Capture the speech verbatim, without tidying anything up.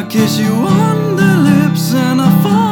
kiss you on the lips and I fall